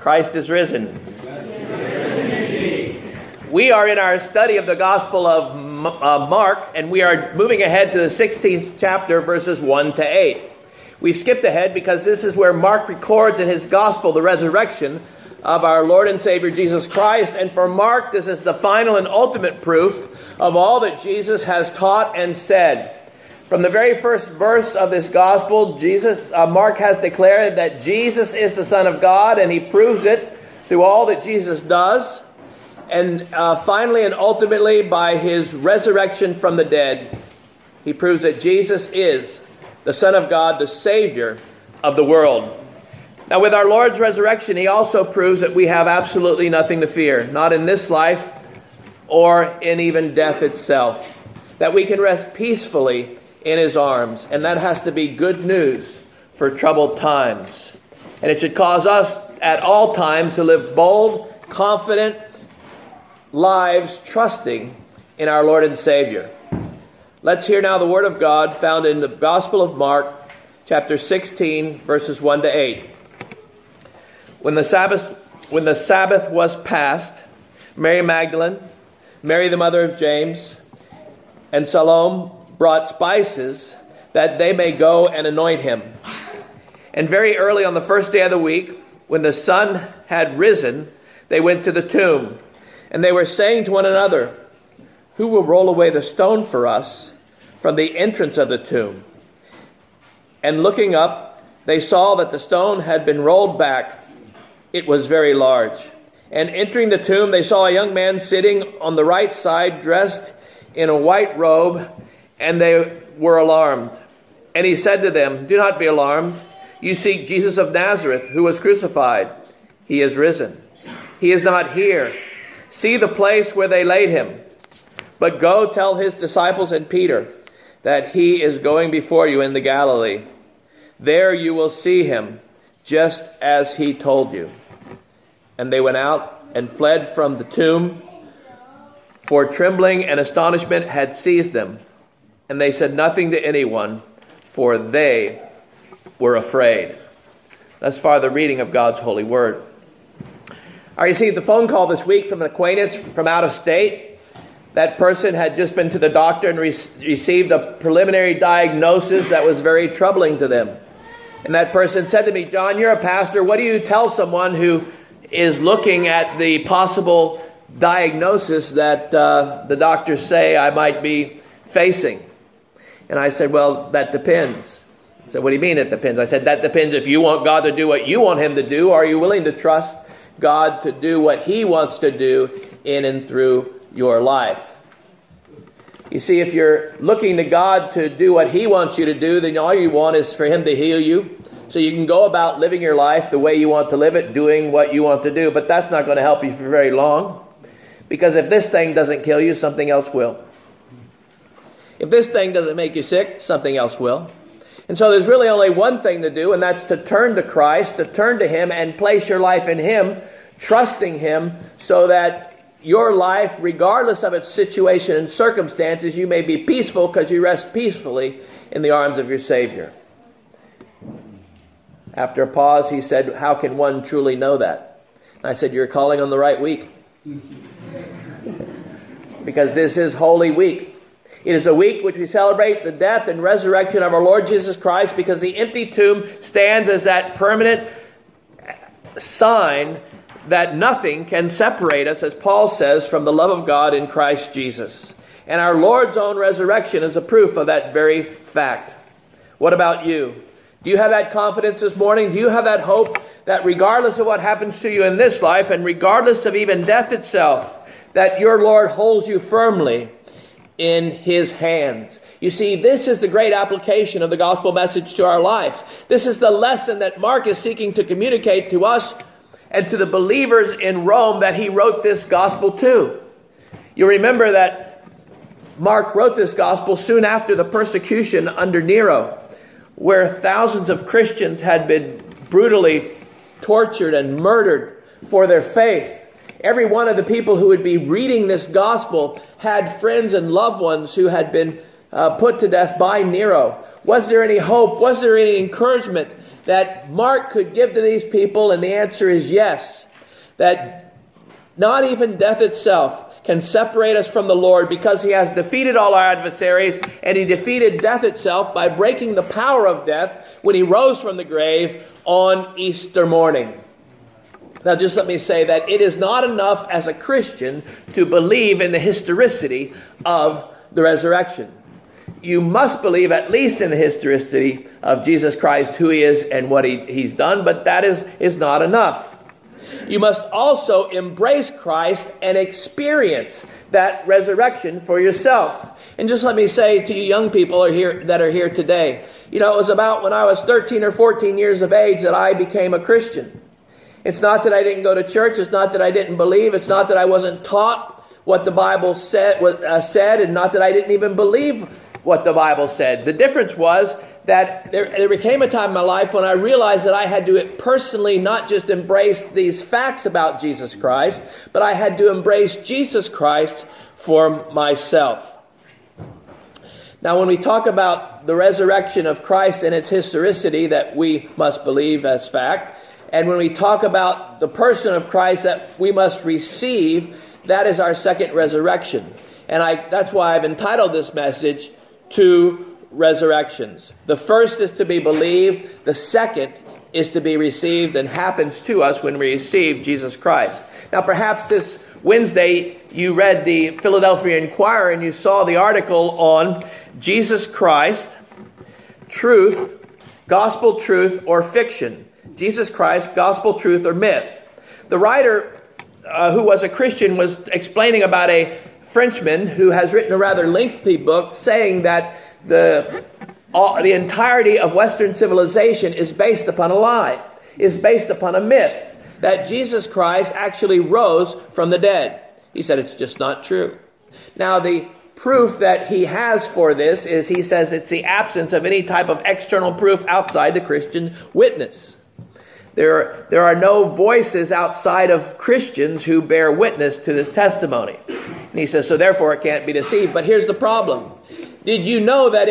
Christ is risen. We are in our study of the Gospel of Mark, and we are moving ahead to the 16th chapter, verses 1 to 8. We've skipped ahead because this is where Mark records in his Gospel the resurrection of our Lord and Savior Jesus Christ. And for Mark, this is the final and ultimate proof of all that Jesus has taught and said. From the very first verse of this gospel, Mark has declared that Jesus is the Son of God, and he proves it through all that Jesus does. And finally and ultimately, by his resurrection from the dead, he proves that Jesus is the Son of God, the Savior of the world. Now, with our Lord's resurrection, he also proves that we have absolutely nothing to fear, not in this life or in even death itself, that we can rest peacefully in his arms. And that has to be good news for troubled times. And it should cause us at all times to live bold, confident lives, trusting in our Lord and Savior. Let's hear now the Word of God found in the Gospel of Mark, chapter 16, verses 1 to 8. When the Sabbath was past, Mary Magdalene, Mary the mother of James, and Salome brought spices that they may go and anoint him. And very early on the first day of the week, when the sun had risen, they went to the tomb. And they were saying to one another, "Who will roll away the stone for us from the entrance of the tomb?" And looking up, they saw that the stone had been rolled back. It was very large. And entering the tomb, they saw a young man sitting on the right side, dressed in a white robe, and they were alarmed. And he said to them, "Do not be alarmed. You seek Jesus of Nazareth, who was crucified. He is risen. He is not here. See the place where they laid him. But go tell his disciples and Peter that he is going before you into Galilee. There you will see him, just as he told you." And they went out and fled from the tomb, for trembling and astonishment had seized them. And they said nothing to anyone, for they were afraid. Thus far the reading of God's holy word. I received a phone call this week from an acquaintance from out of state. That person had just been to the doctor and received a preliminary diagnosis that was very troubling to them. And that person said to me, "John, you're a pastor. What do you tell someone who is looking at the possible diagnosis that the doctors say I might be facing?" And I said, "Well, that depends." He said, "What do you mean it depends?" I said, "That depends if you want God to do what you want him to do. Are you willing to trust God to do what he wants to do in and through your life?" You see, if you're looking to God to do what he wants you to do, then all you want is for him to heal you, so you can go about living your life the way you want to live it, doing what you want to do. But that's not going to help you for very long, because if this thing doesn't kill you, something else will. If this thing doesn't make you sick, something else will. And so there's really only one thing to do, and that's to turn to Christ, to turn to him and place your life in him, trusting him, so that your life, regardless of its situation and circumstances, you may be peaceful because you rest peacefully in the arms of your Savior. After a pause, he said, "How can one truly know that?" And I said, "You're calling on the right week." Because this is Holy Week. It is a week which we celebrate the death and resurrection of our Lord Jesus Christ, because the empty tomb stands as that permanent sign that nothing can separate us, as Paul says, from the love of God in Christ Jesus. And our Lord's own resurrection is a proof of that very fact. What about you? Do you have that confidence this morning? Do you have that hope that regardless of what happens to you in this life, and regardless of even death itself, that your Lord holds you firmly in his hands? You see, this is the great application of the gospel message to our life. This is the lesson that Mark is seeking to communicate to us and to the believers in Rome that he wrote this gospel to. You remember that Mark wrote this gospel soon after the persecution under Nero, where thousands of Christians had been brutally tortured and murdered for their faith. Every one of the people who would be reading this gospel had friends and loved ones who had been put to death by Nero. Was there any hope? Was there any encouragement that Mark could give to these people? And the answer is yes. That not even death itself can separate us from the Lord, because he has defeated all our adversaries, and he defeated death itself by breaking the power of death when he rose from the grave on Easter morning. Now just let me say that it is not enough as a Christian to believe in the historicity of the resurrection. You must believe at least in the historicity of Jesus Christ, who he is and what he's done, but that is not enough. You must also embrace Christ and experience that resurrection for yourself. And just let me say to you young people that are here today, it was about when I was 13 or 14 years of age that I became a Christian. It's not that I didn't go to church. It's not that I didn't believe. It's not that I wasn't taught what the Bible said, and not that I didn't even believe what the Bible said. The difference was that there became a time in my life when I realized that I had to personally not just embrace these facts about Jesus Christ, but I had to embrace Jesus Christ for myself. Now, when we talk about the resurrection of Christ and its historicity that we must believe as fact, and when we talk about the person of Christ that we must receive, that is our second resurrection. And that's why I've entitled this message, Two Resurrections. The first is to be believed. The second is to be received, and happens to us when we receive Jesus Christ. Now, perhaps this Wednesday you read the Philadelphia Inquirer and you saw the article on Jesus Christ, truth, gospel truth, or fiction. Jesus Christ, gospel truth, or myth. The writer, who was a Christian, was explaining about a Frenchman who has written a rather lengthy book saying that the entirety of Western civilization is based upon a lie, is based upon a myth, that Jesus Christ actually rose from the dead. He said it's just not true. Now, the proof that he has for this is, he says, it's the absence of any type of external proof outside the Christian witness. There are no voices outside of Christians who bear witness to this testimony. And he says, so therefore it can't be deceived. But here's the problem. Did you know that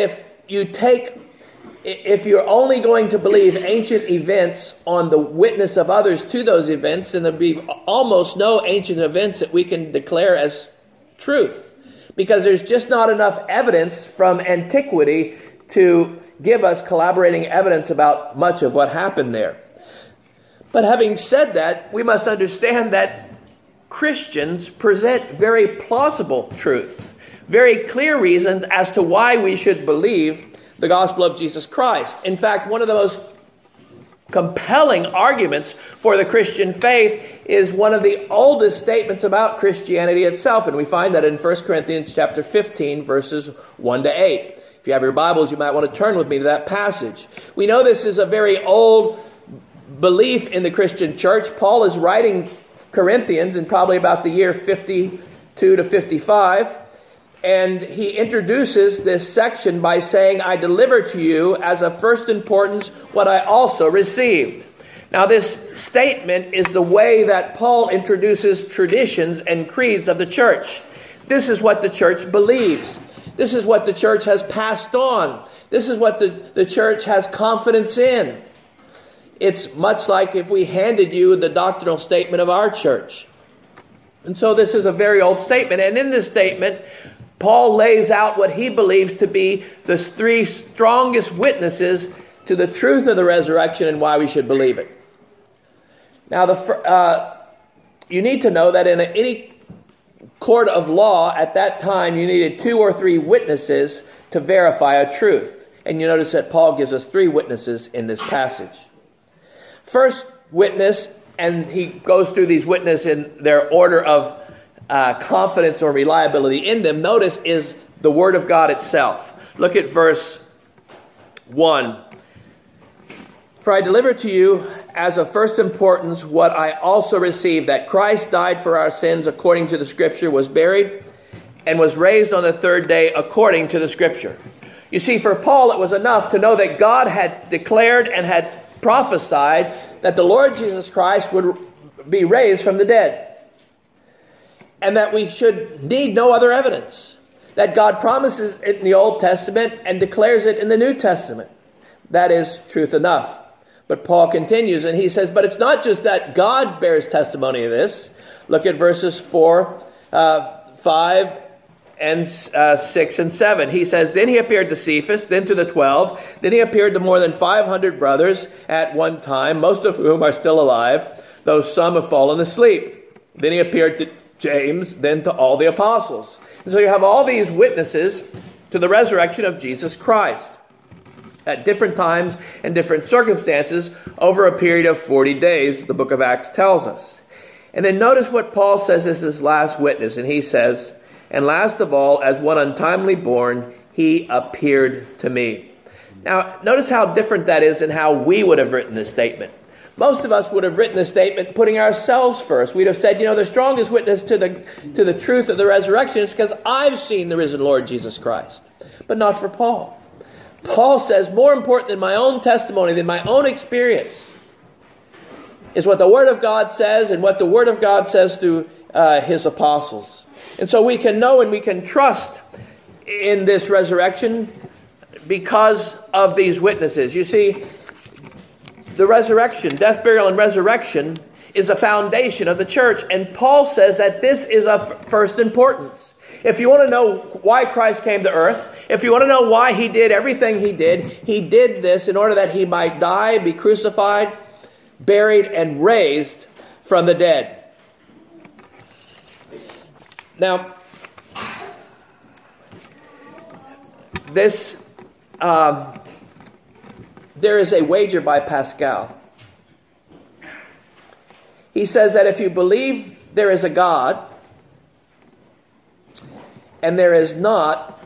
if you're only going to believe ancient events on the witness of others to those events, then there'll be almost no ancient events that we can declare as truth. Because there's just not enough evidence from antiquity to give us corroborating evidence about much of what happened there. But having said that, we must understand that Christians present very plausible truth, very clear reasons as to why we should believe the gospel of Jesus Christ. In fact, one of the most compelling arguments for the Christian faith is one of the oldest statements about Christianity itself, and we find that in 1 Corinthians chapter 15, verses 1 to 8. If you have your Bibles, you might want to turn with me to that passage. We know this is a very old belief in the Christian church. Paul is writing Corinthians in probably about the year 52 to 55. And he introduces this section by saying, I deliver to you as of first importance what I also received. Now, this statement is the way that Paul introduces traditions and creeds of the church. This is what the church believes. This is what the church has passed on. This is what the church has confidence in. It's much like if we handed you the doctrinal statement of our church. And so this is a very old statement. And in this statement, Paul lays out what he believes to be the three strongest witnesses to the truth of the resurrection and why we should believe it. Now, you need to know that in any court of law at that time, you needed 2 or 3 witnesses to verify a truth. And you notice that Paul gives us 3 witnesses in this passage. First witness, and he goes through these witnesses in their order of confidence or reliability in them, notice, is the Word of God itself. Look at verse 1. For I deliver to you as of first importance what I also received, that Christ died for our sins according to the Scripture, was buried, and was raised on the 3rd day according to the Scripture. You see, for Paul, it was enough to know that God had declared and had prophesied that the Lord Jesus Christ would be raised from the dead. And that we should need no other evidence. That God promises it in the Old Testament and declares it in the New Testament. That is truth enough. But Paul continues and he says, but it's not just that God bears testimony of this. Look at verses 4, 5, and 6 and 7. He says, then he appeared to Cephas, then to the 12. Then he appeared to more than 500 brothers at one time, most of whom are still alive, though some have fallen asleep. Then he appeared to James, then to all the apostles. And so you have all these witnesses to the resurrection of Jesus Christ at different times and different circumstances over a period of 40 days, the book of Acts tells us. And then notice what Paul says is his last witness. And he says, and last of all, as one untimely born, he appeared to me. Now, notice how different that is than how we would have written this statement. Most of us would have written this statement putting ourselves first. We'd have said, the strongest witness to the truth of the resurrection is because I've seen the risen Lord Jesus Christ. But not for Paul. Paul says, more important than my own testimony, than my own experience, is what the Word of God says and what the Word of God says through his apostles. And so we can know and we can trust in this resurrection because of these witnesses. You see, the resurrection, death, burial, and resurrection is a foundation of the church. And Paul says that this is of first importance. If you want to know why Christ came to earth, if you want to know why he did everything he did this in order that he might die, be crucified, buried, and raised from the dead. Now, this, there is a wager by Pascal. He says that if you believe there is a God, and there is not,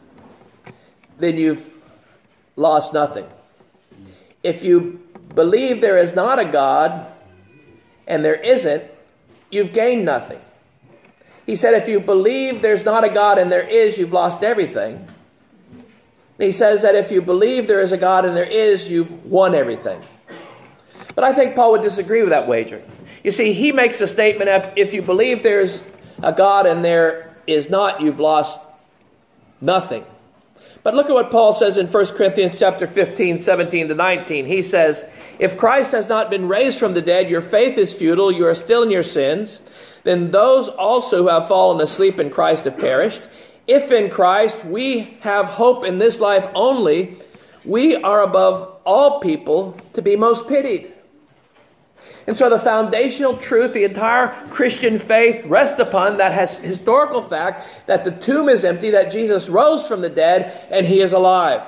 then you've lost nothing. If you believe there is not a God, and there isn't, you've gained nothing. He said if you believe there's not a God and there is, you've lost everything. And he says that if you believe there is a God and there is, you've won everything. But I think Paul would disagree with that wager. You see, he makes a statement, if you believe there's a God and there is not, you've lost nothing. But look at what Paul says in 1 Corinthians chapter 15, 17 to 19. He says, if Christ has not been raised from the dead, your faith is futile, you are still in your sins. Then those also who have fallen asleep in Christ have perished. If in Christ we have hope in this life only, we are above all people to be most pitied. And so the foundational truth, the entire Christian faith rests upon that has historical fact that the tomb is empty, that Jesus rose from the dead, and he is alive.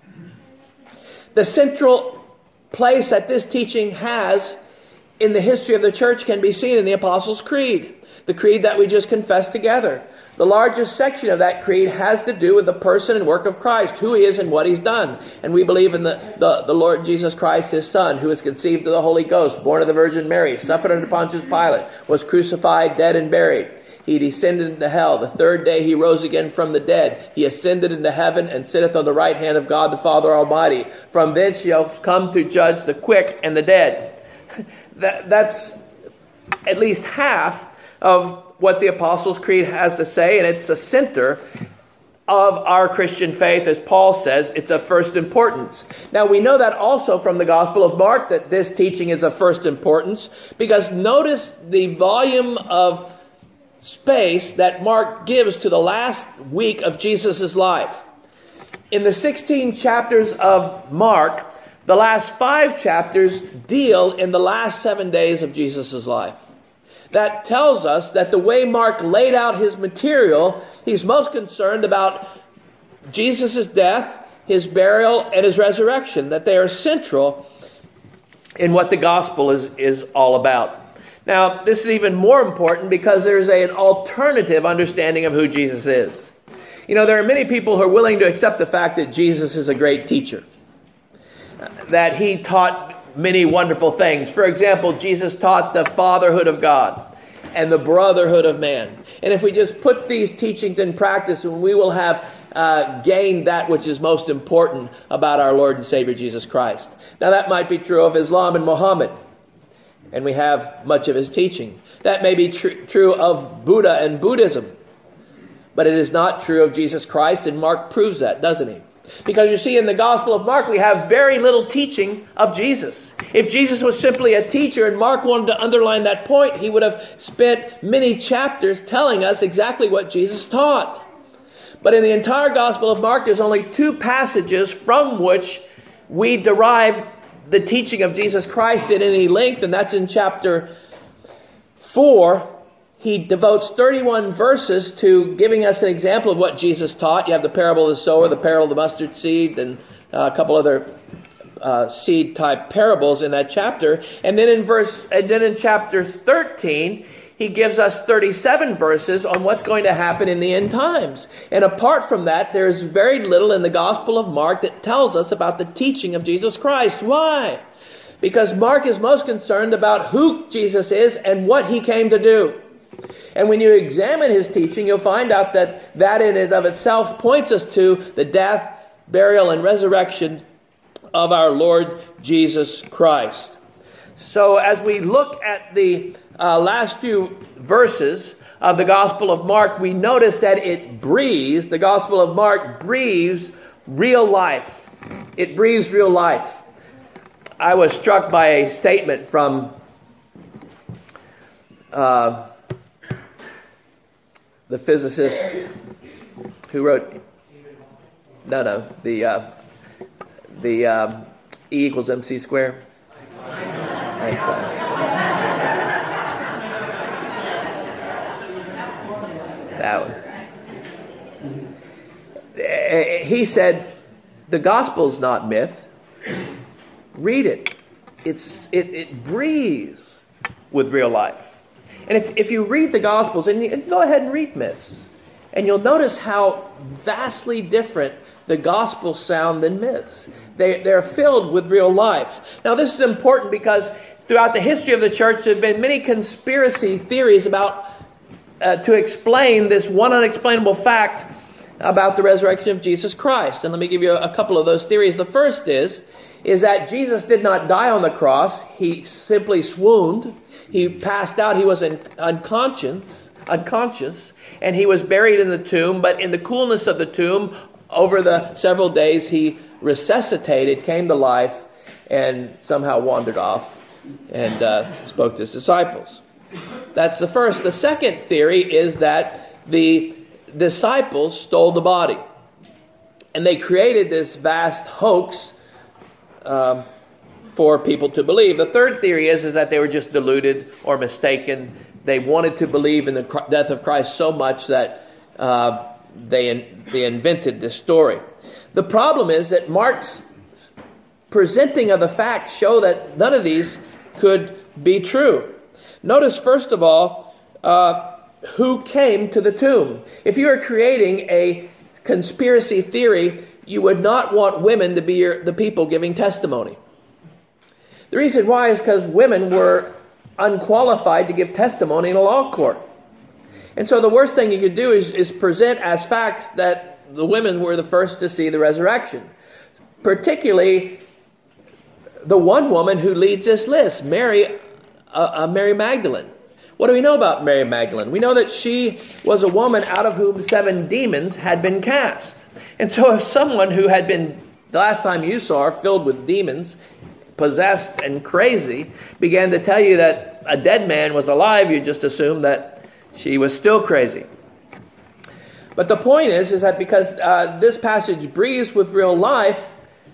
The central place that this teaching has in the history of the church can be seen in the Apostles' Creed, the creed that we just confessed together. The largest section of that creed has to do with the person and work of Christ, who he is and what he's done. And we believe in the Lord Jesus Christ, his Son, who was conceived of the Holy Ghost, born of the Virgin Mary, suffered under Pontius Pilate, was crucified, dead, and buried. He descended into hell. The third day he rose again from the dead. He ascended into heaven and sitteth on the right hand of God the Father Almighty. From thence he shall come to judge the quick and the dead. That's at least half of what the Apostles' Creed has to say, and it's a center of our Christian faith. As Paul says, it's of first importance. Now, we know that also from the Gospel of Mark, that this teaching is of first importance, because notice the volume of space that Mark gives to the last week of Jesus' life. In the 16 chapters of Mark, the last 5 chapters deal in the last 7 days of Jesus' life. That tells us that the way Mark laid out his material, he's most concerned about Jesus' death, his burial, and his resurrection, that they are central in what the gospel is all about. Now, this is even more important because there's an alternative understanding of who Jesus is. You know, there are many people who are willing to accept the fact that Jesus is a great teacher, that he taught many wonderful things. For example, Jesus taught the fatherhood of God and the brotherhood of man. And if we just put these teachings in practice, we will have gained that which is most important about our Lord and Savior Jesus Christ. Now that might be true of Islam and Muhammad, and we have much of his teaching. That may be true of Buddha and Buddhism, but it is not true of Jesus Christ, and Mark proves that, doesn't he? Because you see, in the Gospel of Mark, we have very little teaching of Jesus. If Jesus was simply a teacher and Mark wanted to underline that point, he would have spent many chapters telling us exactly what Jesus taught. But in the entire Gospel of Mark, there's only 2 passages from which we derive the teaching of Jesus Christ at any length, and that's in chapter 4. He devotes 31 verses to giving us an example of what Jesus taught. You have the parable of the sower, the parable of the mustard seed, and a couple other seed-type parables in that chapter. And then in chapter 13, he gives us 37 verses on what's going to happen in the end times. And apart from that, there's very little in the Gospel of Mark that tells us about the teaching of Jesus Christ. Why? Because Mark is most concerned about who Jesus is and what he came to do. And when you examine his teaching, you'll find out that in and of itself points us to the death, burial, and resurrection of our Lord Jesus Christ. So as we look at the last few verses of the Gospel of Mark, we notice that the Gospel of Mark breathes real life. It breathes real life. I was struck by a statement from the physicist who wrote the E equals MC squared. That one. He said, the gospel's not myth. Read it. It breathes with real life. And if you read the Gospels, and go ahead and read myths, and you'll notice how vastly different the Gospels sound than myths. They're filled with real life. Now this is important because throughout the history of the church, there have been many conspiracy theories about to explain this one unexplainable fact about the resurrection of Jesus Christ. And let me give you a couple of those theories. The first is that Jesus did not die on the cross. He simply swooned. He passed out. He was unconscious, and he was buried in the tomb. But in the coolness of the tomb, over the several days, he resuscitated, came to life, and somehow wandered off and spoke to his disciples. That's the first. The second theory is that the disciples stole the body. And they created this vast hoax for people to believe. The third theory is that they were just deluded or mistaken. They wanted to believe in the death of Christ so much that they invented this story. The problem is that Mark's presenting of the facts show that none of these could be true. Notice, first of all, who came to the tomb. If you are creating a conspiracy theory, you would not want women to be the people giving testimony. The reason why is because women were unqualified to give testimony in a law court. And so the worst thing you could do is present as facts that the women were the first to see the resurrection. Particularly the one woman who leads this list, Mary Magdalene. What do we know about Mary Magdalene? We know that she was a woman out of whom 7 demons had been cast. And so if someone who had been, the last time you saw her, filled with demons, possessed and crazy, began to tell you that a dead man was alive, you just assumed that she was still crazy. But the point is that because this passage breathes with real life,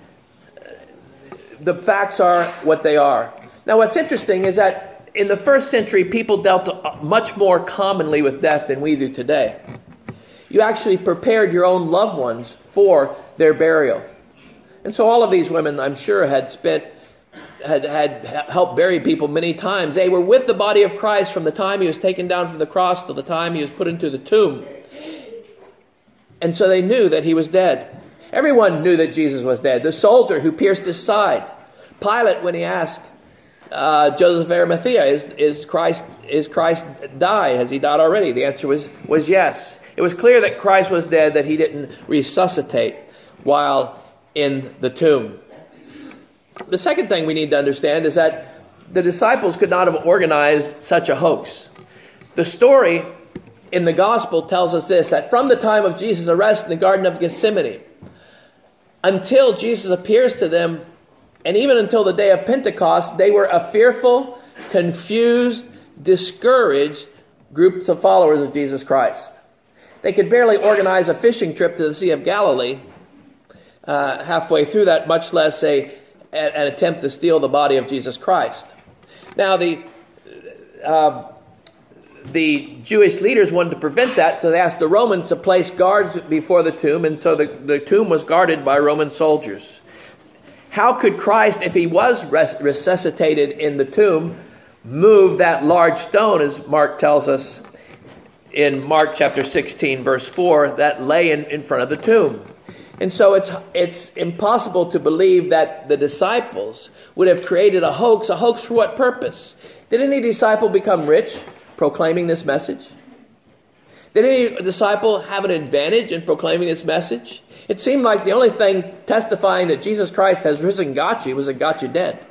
the facts are what they are. Now what's interesting is that in the first century, people dealt much more commonly with death than we do today. You actually prepared your own loved ones for their burial. And so all of these women, I'm sure, had helped bury people many times. They were with the body of Christ from the time he was taken down from the cross till the time he was put into the tomb. And so they knew that he was dead. Everyone knew that Jesus was dead. The soldier who pierced his side. Pilate, when he asked Joseph of Arimathea, is Christ died? Has he died already? The answer was yes. It was clear that Christ was dead, that he didn't resuscitate while in the tomb. The second thing we need to understand is that the disciples could not have organized such a hoax. The story in the gospel tells us this, that from the time of Jesus' arrest in the Garden of Gethsemane until Jesus appears to them, and even until the day of Pentecost, they were a fearful, confused, discouraged group of followers of Jesus Christ. They could barely organize a fishing trip to the Sea of Galilee halfway through that, much less an attempt to steal the body of Jesus Christ. Now, the Jewish leaders wanted to prevent that, so they asked the Romans to place guards before the tomb, and so the tomb was guarded by Roman soldiers. How could Christ, if he was resuscitated in the tomb, move that large stone, as Mark tells us in Mark chapter 16, verse 4, that lay in front of the tomb? And so it's impossible to believe that the disciples would have created a hoax. A hoax for what purpose? Did any disciple become rich proclaiming this message? Did any disciple have an advantage in proclaiming this message? It seemed like the only thing testifying that Jesus Christ has risen got you was it got you dead.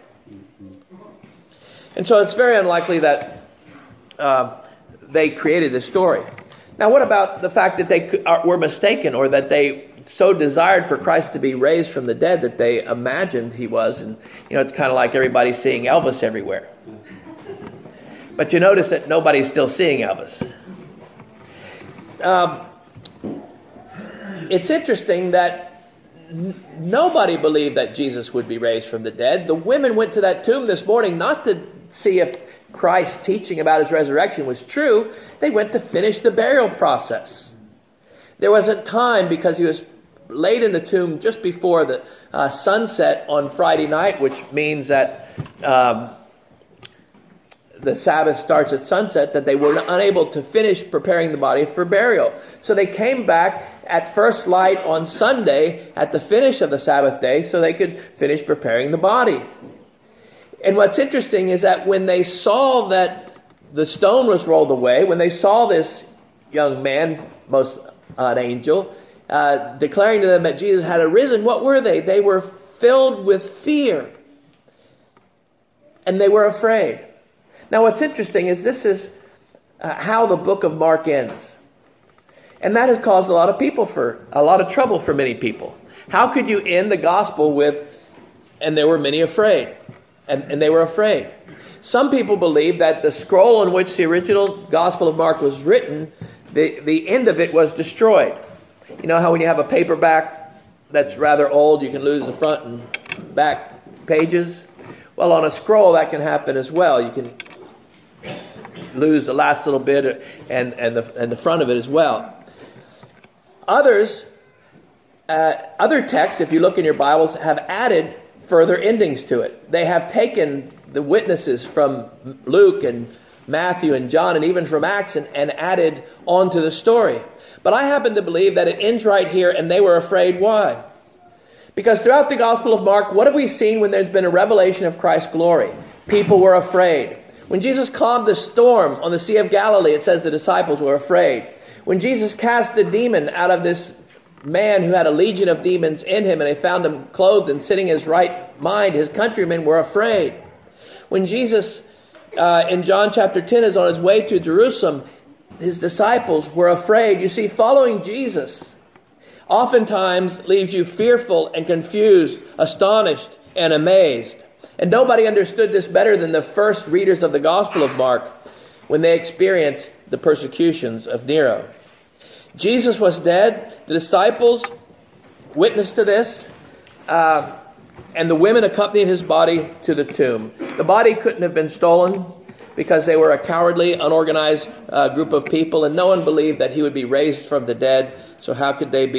And so it's very unlikely that they created this story. Now, what about the fact that they were mistaken, or that they so desired for Christ to be raised from the dead that they imagined he was? And, it's kind of like everybody seeing Elvis everywhere. But you notice that nobody's still seeing Elvis. It's interesting that nobody believed that Jesus would be raised from the dead. The women went to that tomb this morning not to see if Christ's teaching about his resurrection was true. They went to finish the burial process. There wasn't time, because he was laid in the tomb just before the sunset on Friday night, which means that the Sabbath starts at sunset, that they were unable to finish preparing the body for burial. So they came back at first light on Sunday at the finish of the Sabbath day so they could finish preparing the body. And what's interesting is that when they saw that the stone was rolled away, when they saw this young man, an angel, declaring to them that Jesus had arisen, what were they? They were filled with fear. And they were afraid. Now, what's interesting is this is how the book of Mark ends. And that has caused a lot of trouble for many people. How could you end the gospel with, and there were many afraid? And they were afraid. Some people believe that the scroll on which the original Gospel of Mark was written, the end of it was destroyed. You know how when you have a paperback that's rather old, you can lose the front and back pages? Well, on a scroll that can happen as well. You can lose the last little bit and the front of it as well. Other texts, if you look in your Bibles, have added further endings to it. They have taken the witnesses from Luke and Matthew and John and even from Acts and added on to the story. But I happen to believe that it ends right here, and they were afraid. Why? Because throughout the Gospel of Mark, what have we seen when there's been a revelation of Christ's glory? People were afraid. When Jesus calmed the storm on the Sea of Galilee, it says the disciples were afraid. When Jesus cast the demon out of this man who had a legion of demons in him, and they found him clothed and sitting in his right mind, his countrymen were afraid. When Jesus, in John chapter 10, is on his way to Jerusalem, his disciples were afraid. You see, following Jesus oftentimes leaves you fearful and confused, astonished and amazed. And nobody understood this better than the first readers of the Gospel of Mark when they experienced the persecutions of Nero. Jesus was dead. The disciples witnessed to this, and the women accompanied his body to the tomb. The body couldn't have been stolen because they were a cowardly, unorganized group of people, and no one believed that he would be raised from the dead. So how could they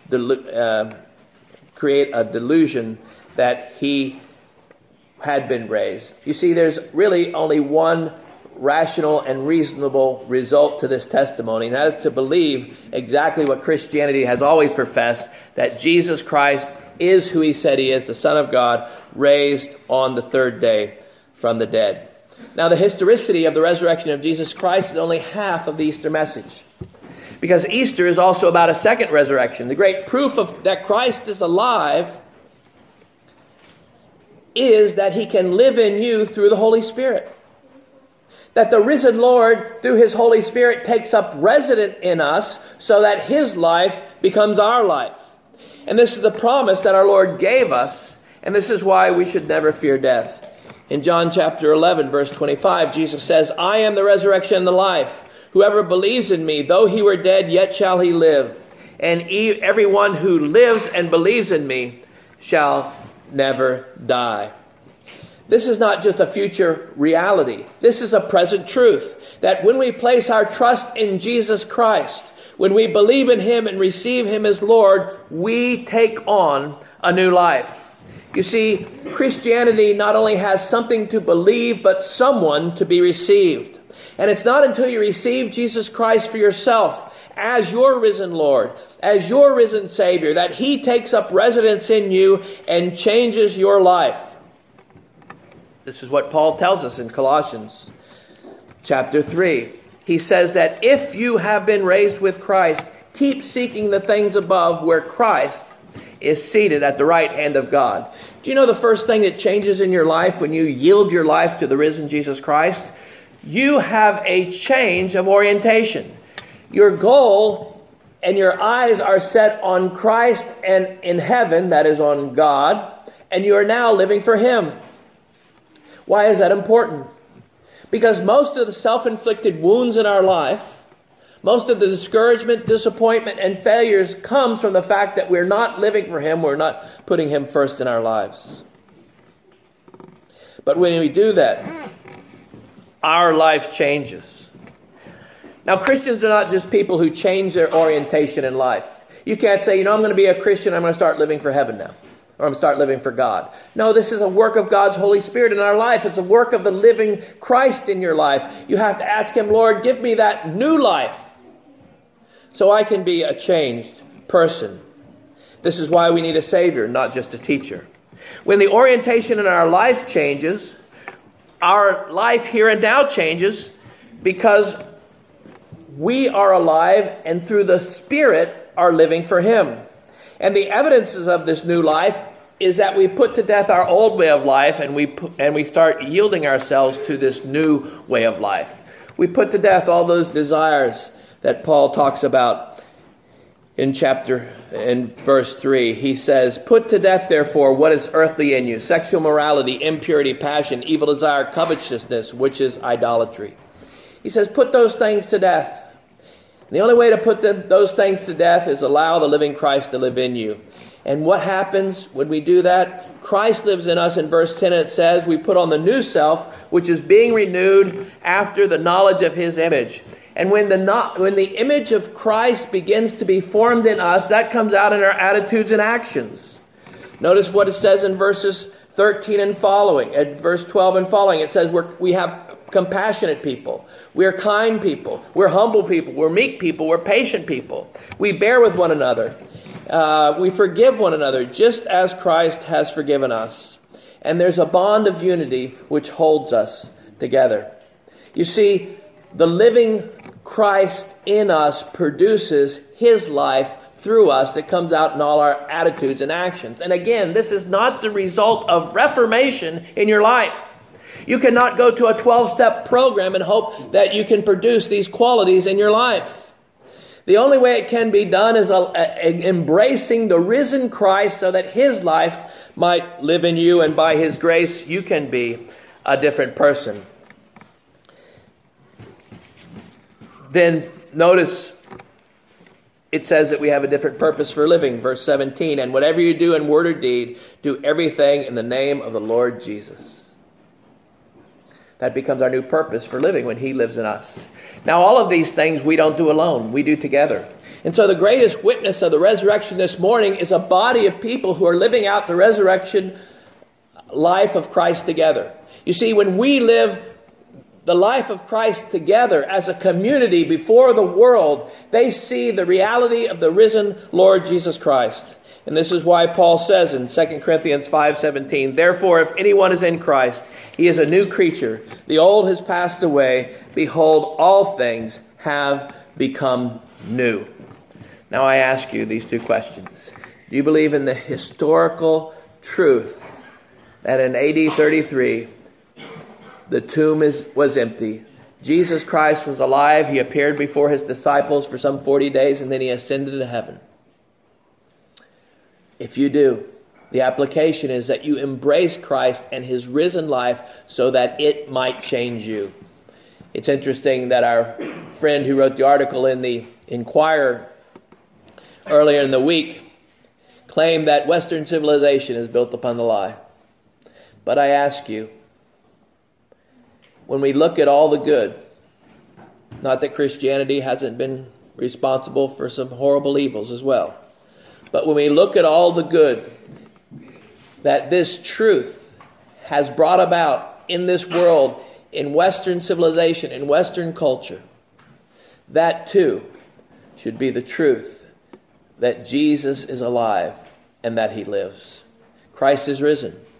create a delusion that he had been raised? You see, there's really only one rational and reasonable result to this testimony, and that is to believe exactly what Christianity has always professed, that Jesus Christ is who he said he is, the Son of God, raised on the third day from the dead. Now, the historicity of the resurrection of Jesus Christ is only half of the Easter message, because Easter is also about a second resurrection. The great proof of that Christ is alive is that he can live in you through the Holy Spirit. That the risen Lord, through his Holy Spirit, takes up residence in us so that his life becomes our life. And this is the promise that our Lord gave us, and this is why we should never fear death. In John chapter 11, verse 25, Jesus says, I am the resurrection and the life. Whoever believes in me, though he were dead, yet shall he live. And everyone who lives and believes in me shall never die. This is not just a future reality. This is a present truth. That when we place our trust in Jesus Christ, when we believe in him and receive him as Lord, we take on a new life. You see, Christianity not only has something to believe, but someone to be received. And it's not until you receive Jesus Christ for yourself as your risen Lord, as your risen Savior, that he takes up residence in you and changes your life. This is what Paul tells us in Colossians chapter 3. He says that if you have been raised with Christ, keep seeking the things above where Christ is seated at the right hand of God. Do you know the first thing that changes in your life when you yield your life to the risen Jesus Christ? You have a change of orientation. Your goal and your eyes are set on Christ and in heaven, that is on God, and you are now living for him. Why is that important? Because most of the self-inflicted wounds in our life, most of the discouragement, disappointment, and failures comes from the fact that we're not living for him, we're not putting him first in our lives. But when we do that, our life changes. Now, Christians are not just people who change their orientation in life. You can't say, I'm going to be a Christian, I'm going to start living for heaven now. Or I'm going to start living for God. No, this is a work of God's Holy Spirit in our life. It's a work of the living Christ in your life. You have to ask him, Lord, give me that new life so I can be a changed person. This is why we need a Savior, not just a teacher. When the orientation in our life changes, our life here and now changes because we are alive and through the Spirit are living for him. And the evidences of this new life is that we put to death our old way of life and we start yielding ourselves to this new way of life. We put to death all those desires that Paul talks about in verse 3. He says, put to death, therefore, what is earthly in you: sexual morality, impurity, passion, evil desire, covetousness, which is idolatry. He says, put those things to death. The only way to put those things to death is allow the living Christ to live in you. And what happens when we do that? Christ lives in us. In verse 10 it says, we put on the new self, which is being renewed after the knowledge of his image. And when the image of Christ begins to be formed in us, that comes out in our attitudes and actions. Notice what it says in verses 13 and following, at verse 12 and following. It says we have compassionate people. We're kind people. We're humble people. We're meek people. We're patient people. We bear with one another. We forgive one another just as Christ has forgiven us. And there's a bond of unity which holds us together. You see, the living Christ in us produces his life through us. It comes out in all our attitudes and actions. And again, this is not the result of reformation in your life. You cannot go to a 12-step program and hope that you can produce these qualities in your life. The only way it can be done is embracing the risen Christ so that his life might live in you, and by his grace you can be a different person. Then notice it says that we have a different purpose for living. Verse 17, and whatever you do in word or deed, do everything in the name of the Lord Jesus. That becomes our new purpose for living when he lives in us. Now, all of these things we don't do alone. We do together. And so the greatest witness of the resurrection this morning is a body of people who are living out the resurrection life of Christ together. You see, when we live the life of Christ together as a community before the world, they see the reality of the risen Lord Jesus Christ. And this is why Paul says in 2 Corinthians 5:17, therefore, if anyone is in Christ, he is a new creature. The old has passed away. Behold, all things have become new. Now I ask you these two questions. Do you believe in the historical truth that in AD 33, the tomb was empty? Jesus Christ was alive. He appeared before his disciples for some 40 days, and then he ascended to heaven. If you do, the application is that you embrace Christ and his risen life so that it might change you. It's interesting that our friend who wrote the article in the Inquirer earlier in the week claimed that Western civilization is built upon the lie. But I ask you, when we look at all the good, not that Christianity hasn't been responsible for some horrible evils as well, but when we look at all the good that this truth has brought about in this world, in Western civilization, in Western culture, that too should be the truth that Jesus is alive and that he lives. Christ is risen.